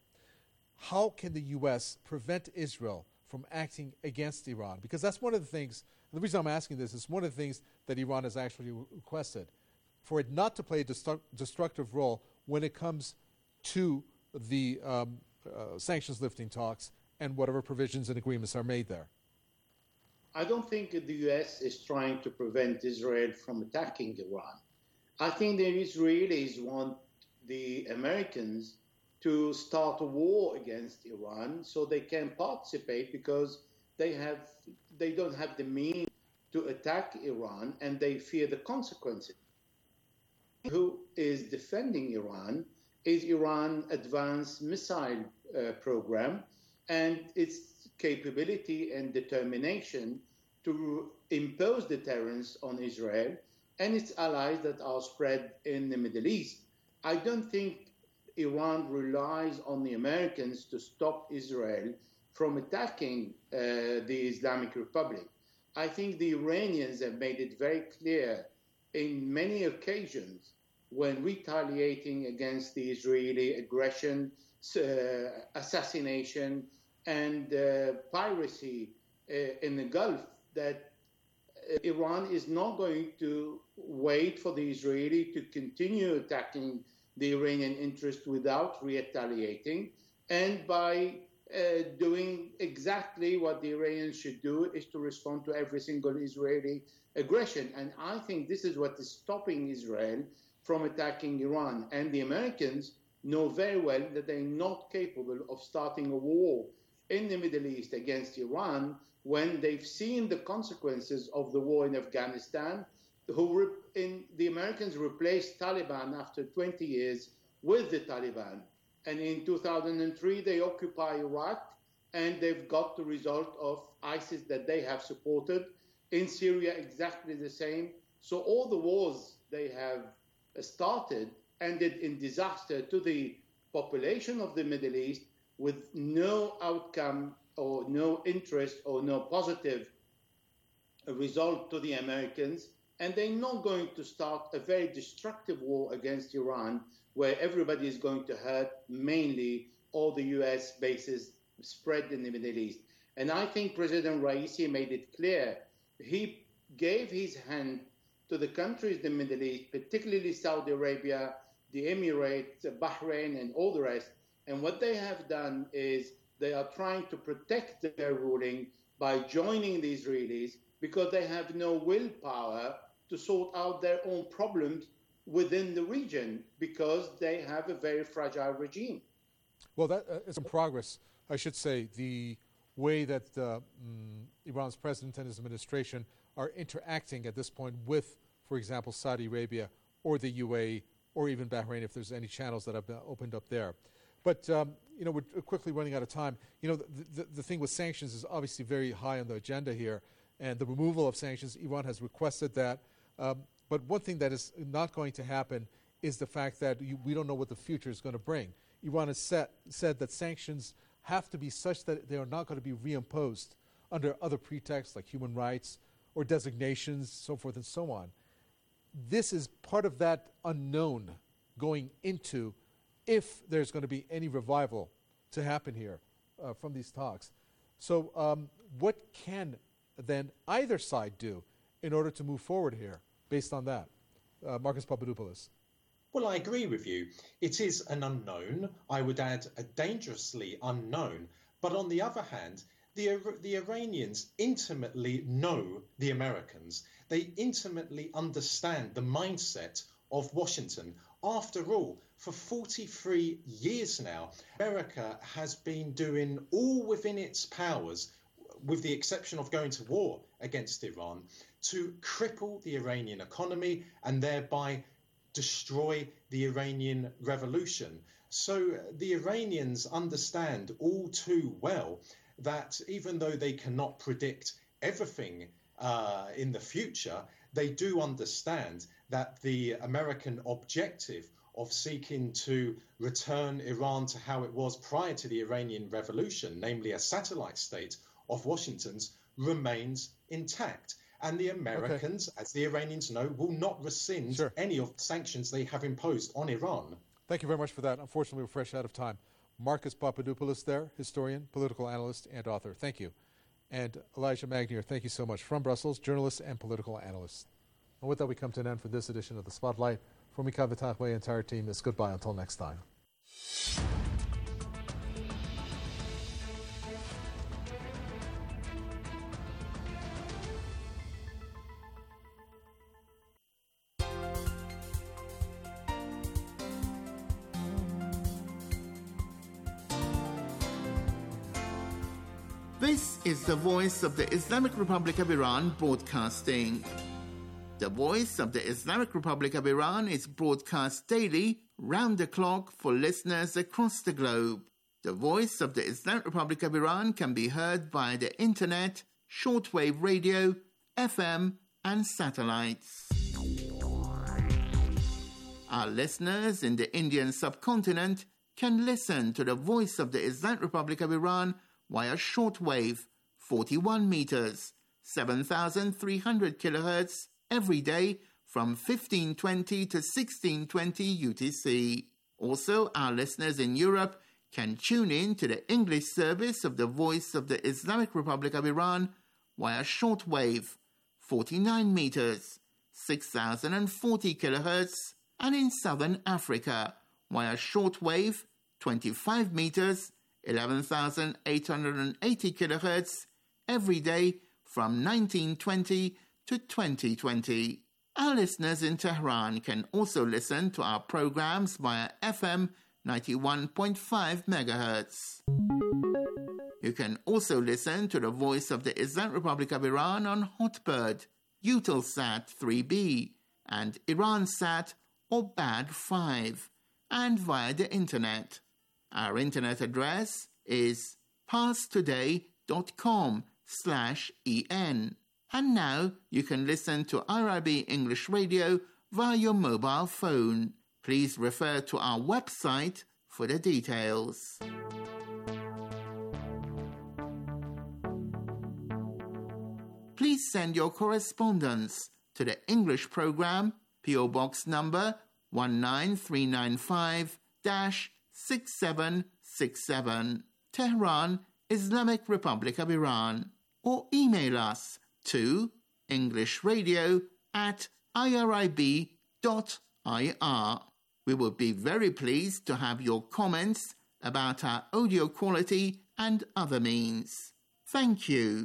How can the U S prevent Israel from acting against Iran? Because that's one of the things, the reason I'm asking this is one of the things that Iran has actually requested, for it not to play a destru- destructive role when it comes to the um, uh, sanctions lifting talks and whatever provisions and agreements are made there. I don't think the U S is trying to prevent Israel from attacking Iran. I think the Israelis want the Americans to start a war against Iran so they can participate, because they have they don't have the means to attack Iran and they fear the consequences. Who is defending Iran is Iran advanced missile uh, program and its capability and determination to impose deterrence on Israel and its allies that are spread in the Middle East. I don't think Iran relies on the Americans to stop Israel from attacking uh, the Islamic Republic. I think the Iranians have made it very clear in many occasions when retaliating against the Israeli aggression, uh, assassination, and uh, piracy uh, in the Gulf, that uh, Iran is not going to wait for the Israeli to continue attacking the Iranian interest without retaliating, and by uh, doing exactly what the Iranians should do, is to respond to every single Israeli aggression. And I think this is what is stopping Israel from attacking Iran. And the Americans know very well that they're not capable of starting a war in the Middle East against Iran when they've seen the consequences of the war in Afghanistan. Who re- in, the Americans replaced Taliban after twenty years with the Taliban. And in two thousand three, they occupy Iraq and they've got the result of ISIS that they have supported. In Syria, exactly the same. So all the wars they have started ended in disaster to the population of the Middle East, with no outcome or no interest or no positive result to the Americans. And they're not going to start a very destructive war against Iran, where everybody is going to hurt, mainly all the U S bases spread in the Middle East. And I think President Raisi made it clear. He gave his hand to the countries in the Middle East, particularly Saudi Arabia, the Emirates, Bahrain, and all the rest. And what they have done is they are trying to protect their ruling by joining the Israelis, because they have no willpower to sort out their own problems within the region, because they have a very fragile regime. Well, that uh, is in progress. I should say the way that uh, mm, Iran's president and his administration are interacting at this point with, for example, Saudi Arabia or the U A E or even Bahrain, if there's any channels that have been opened up there. But, um, you know, we're quickly running out of time. You know, the, the, the thing with sanctions is obviously very high on the agenda here, and the removal of sanctions, Iran has requested that. Um, but one thing that is not going to happen is the fact that you, we don't know what the future is going to bring. Iran has set, said that sanctions have to be such that they are not going to be reimposed under other pretexts like human rights or designations, so forth and so on. This is part of that unknown going into if there's going to be any revival to happen here uh, from these talks. So um, what can then either side do in order to move forward here based on that? Uh, Marcus Papadopoulos. Well, I agree with you. It is an unknown. I would add a dangerously unknown. But on the other hand, the, the Iranians intimately know the Americans. They intimately understand the mindset of Washington. After all, for forty-three years now, America has been doing all within its powers, with the exception of going to war against Iran, to cripple the Iranian economy and thereby destroy the Iranian revolution. So the Iranians understand all too well that even though they cannot predict everything uh, in the future, they do understand that the American objective of seeking to return Iran to how it was prior to the Iranian revolution, namely a satellite state of Washington's, remains intact. And the Americans, okay. as the Iranians know, will not rescind sure. any of the sanctions they have imposed on Iran. Thank you very much for that. Unfortunately, we're fresh out of time. Marcus Papadopoulos there, historian, political analyst, and author. Thank you. And Elijah Magnier, thank you so much. From Brussels, journalist and political analyst. And with that, we come to an end for this edition of The Spotlight. From Mika Vitach, my entire team is goodbye until next time. This is the Voice of the Islamic Republic of Iran broadcasting. The Voice of the Islamic Republic of Iran is broadcast daily, round the clock, for listeners across the globe. The Voice of the Islamic Republic of Iran can be heard via the internet, shortwave radio, F M, and satellites. Our listeners in the Indian subcontinent can listen to the Voice of the Islamic Republic of Iran via shortwave, forty-one meters, seven thousand three hundred kilohertz, every day from fifteen twenty to sixteen twenty U T C. Also, our listeners in Europe can tune in to the English service of the Voice of the Islamic Republic of Iran via shortwave, forty-nine meters, six thousand forty kilohertz, and in Southern Africa via shortwave, twenty-five meters, eleven thousand eight hundred eighty kilohertz, every day from nineteen twenty to twenty twenty. Our listeners in Tehran can also listen to our programs via F M ninety-one point five megahertz. You can also listen to the Voice of the Islamic Republic of Iran on Hotbird, Eutelsat three B, and Iransat or B A D five, and via the internet. Our internet address is parstoday.com slash en. And now you can listen to I R I B English Radio via your mobile phone. Please refer to our website for the details. Please send your correspondence to the English program, P O Box number one nine three nine five six seven six seven, Tehran, Islamic Republic of Iran, or email us to englishradio at irib dot I R. We would be very pleased to have your comments about our audio quality and other means. Thank you.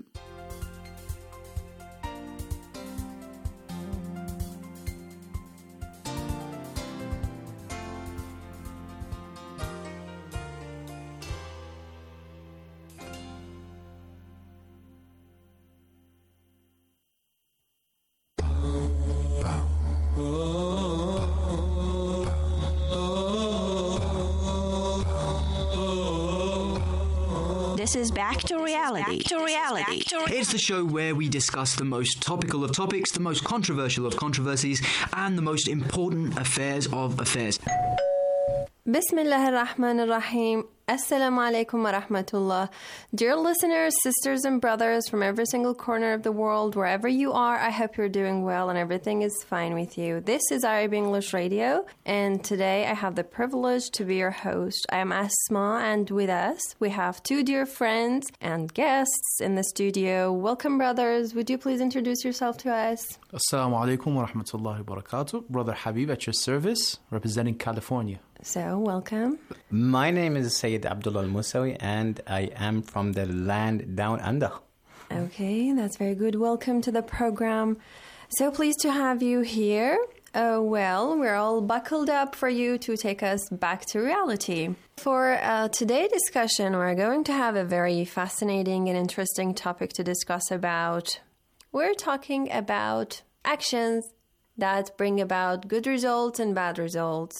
This is Back to Reality. Back to Reality. It's the show where we discuss the most topical of topics, the most controversial of controversies, and the most important affairs of affairs. Bismillah ar-Rahman ar-Rahim. Assalamu alaikum wa rahmatullah. Dear listeners, sisters and brothers from every single corner of the world, wherever you are, I hope you're doing well and everything is fine with you. This is I R I B English Radio, and today I have the privilege to be your host. I am Asma, and with us, we have two dear friends and guests in the studio. Welcome, brothers. Would you please introduce yourself to us? Assalamu alaikum wa rahmatullahi wa barakatuh. Brother Habib at your service, representing California. So, welcome. My name is Sayyid Abdullah Al-Musawi, and I am from the land down under. Okay, that's very good. Welcome to the program. So pleased to have you here. Uh, well, we're all buckled up for you to take us back to reality. For uh, today's discussion, we're going to have a very fascinating and interesting topic to discuss about. We're talking about actions that bring about good results and bad results.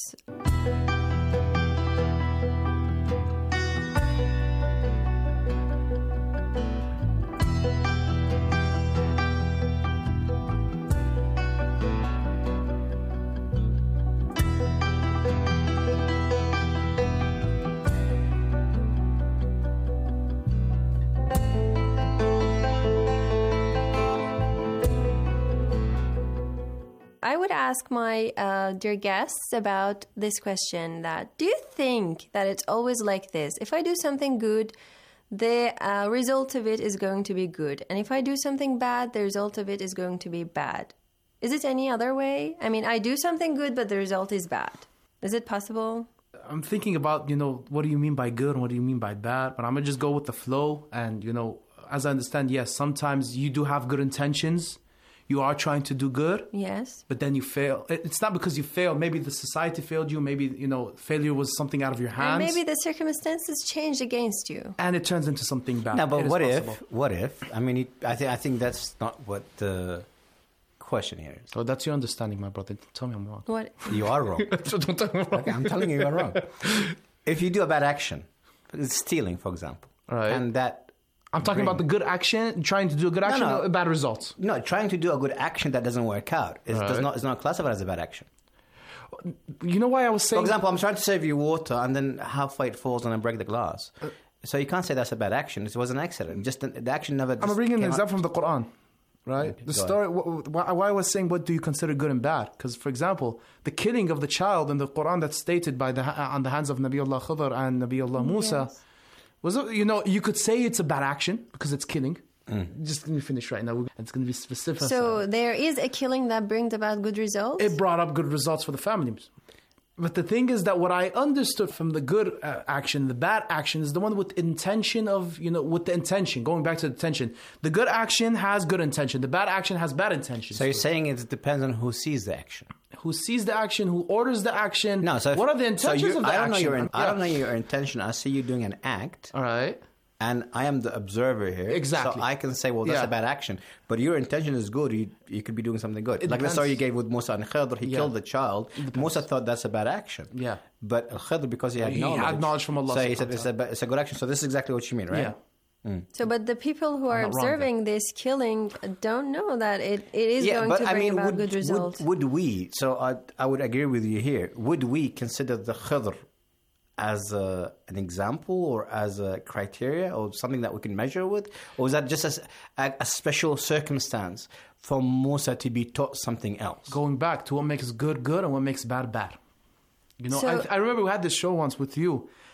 I would ask my uh, dear guests about this question that, do you think that it's always like this? If I do something good, the uh, result of it is going to be good. And if I do something bad, the result of it is going to be bad. Is it any other way? I mean, I do something good, but the result is bad. Is it possible? I'm thinking about, you know, what do you mean by good and what do you mean by bad? But I'm going to just go with the flow. And, you know, as I understand, yes, sometimes you do have good intentions. You are trying to do good. Yes. But then you fail. It's not because you failed. Maybe the society failed you. Maybe, you know, failure was something out of your hands. And maybe the circumstances changed against you. And it turns into something bad. No, but it what if? What if? I mean, it, I, th- I think that's not what the question here is. So that's your understanding, my brother. Tell me I'm wrong. What? You are wrong. So don't tell me I'm wrong. Okay, I'm telling you you're wrong. If you do a bad action, stealing, for example, right. and that I'm talking bring... about the good action, trying to do a good action, no, no. or bad results. No, trying to do a good action that doesn't work out is Right. does not is not classified as a bad action. You know why I was saying... For example, I'm trying to save you water and then halfway it falls and I break the glass. Uh, so you can't say that's a bad action. It was an accident. Just the action never... I'm bringing an example from the Quran, right? Okay, the go story. Why, why I was saying, what do you consider good and bad? Because, for example, the killing of the child in the Quran that's stated by the on the hands of Nabiullah Khidr and Nabiullah Musa, Yes. was, you know, you could say it's a bad action because it's killing. Mm. Just let me finish right now. It's going to be specific. So there is a killing that brings about good results? It brought up good results for the families. But the thing is that what I understood from the good uh, action, the bad action, is the one with intention of, you know, with the intention, going back to the intention. The good action has good intention. The bad action has bad intention. So you're saying it depends on who sees the action. Who sees the action, who orders the action. No, so if, what are the intentions so of the I don't action? Know your, yeah. I don't know your intention. I see you doing an act. All right. and I am the observer here. Exactly. So I can say, well, that's Yeah. a bad action. But your intention is good. You, you could be doing something good. It like the depends. story you gave with Musa and Khidr, he Yeah. killed the child. Musa thought that's a bad action. Yeah. But Khidr, because he had He knowledge, had knowledge from Allah so he subhanahu said wa it's a, ba- it's a good action. So this is exactly what you mean, right? Yeah. Mm. So, but the people who are not wrong observing this killing don't know that it, it is yeah, going but to I bring mean, about would, good results. Would, would we, so I, I would agree with you here, would we consider the Khidr as a, an example or as a criteria or something that we can measure with? Or is that just a, a, a special circumstance for Musa to be taught something else? Going back to what makes good good and what makes bad bad. You know, So- I, I remember we had this show once with you,